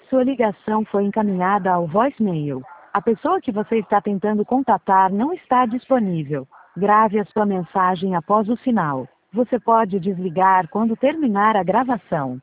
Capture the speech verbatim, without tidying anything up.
Sua ligação foi encaminhada ao voicemail. A pessoa que você está tentando contatar não está disponível. Grave a sua mensagem após o sinal. Você pode desligar quando terminar a gravação.